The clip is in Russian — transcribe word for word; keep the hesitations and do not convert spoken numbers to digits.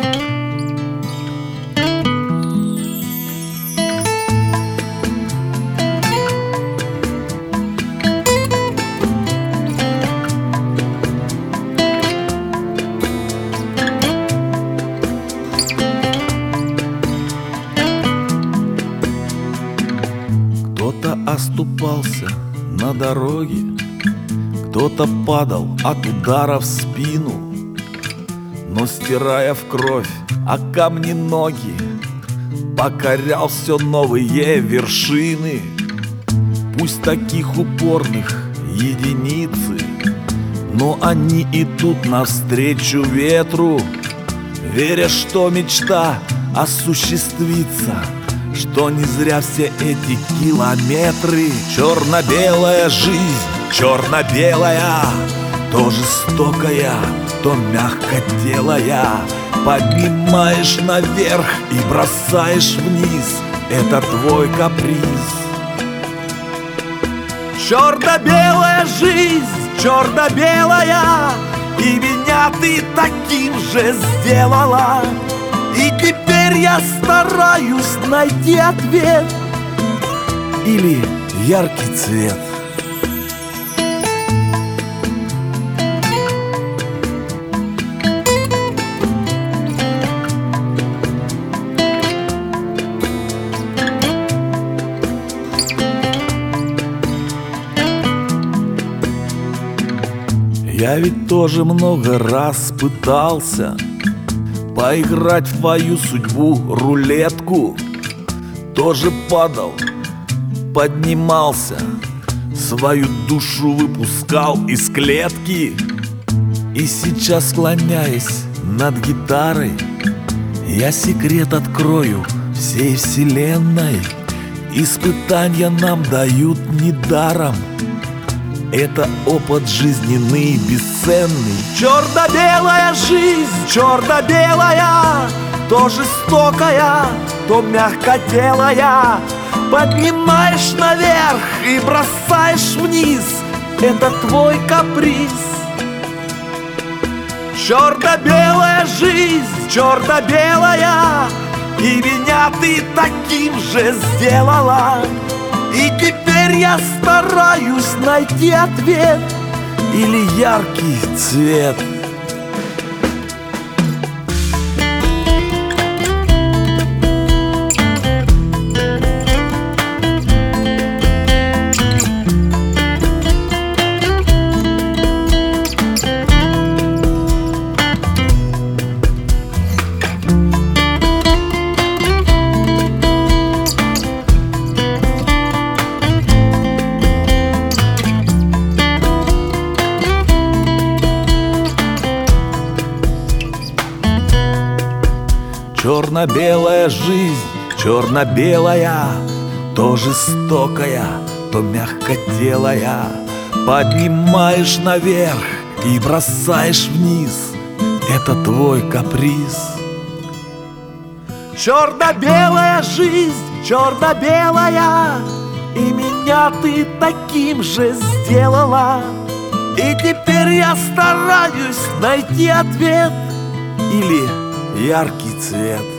Кто-то оступался на дороге, кто-то падал от удара в спину, но, стирая в кровь о камни ноги, покорял все новые вершины. Пусть таких упорных единицы, но они идут навстречу ветру, веря, что мечта осуществится, что не зря все эти километры. Черно-белая жизнь, черно-белая, то жестокая, то мягкотелая. Поднимаешь наверх и бросаешь вниз, это твой каприз. Черно-белая жизнь, черно-белая, и меня ты таким же сделала. И теперь я стараюсь найти ответ или яркий цвет. Я ведь тоже много раз пытался поиграть в твою судьбу рулетку. Тоже падал, поднимался, свою душу выпускал из клетки. И сейчас, склоняясь над гитарой, я секрет открою всей вселенной. Испытания нам дают недаром, это опыт жизненный, бесценный. Черно-белая жизнь, черно-белая, то жестокая, то мягкотелая. Поднимаешь наверх и бросаешь вниз, это твой каприз. Черно-белая жизнь, черно-белая, и меня ты таким же сделала. И теперь я стараюсь найти ответ или яркий цвет. Черно-белая жизнь, черно-белая, то жестокая, то мягкотелая. Поднимаешь наверх и бросаешь вниз, это твой каприз. Черно-белая жизнь, черно-белая, и меня ты таким же сделала. И теперь я стараюсь найти ответ или яркий цвет.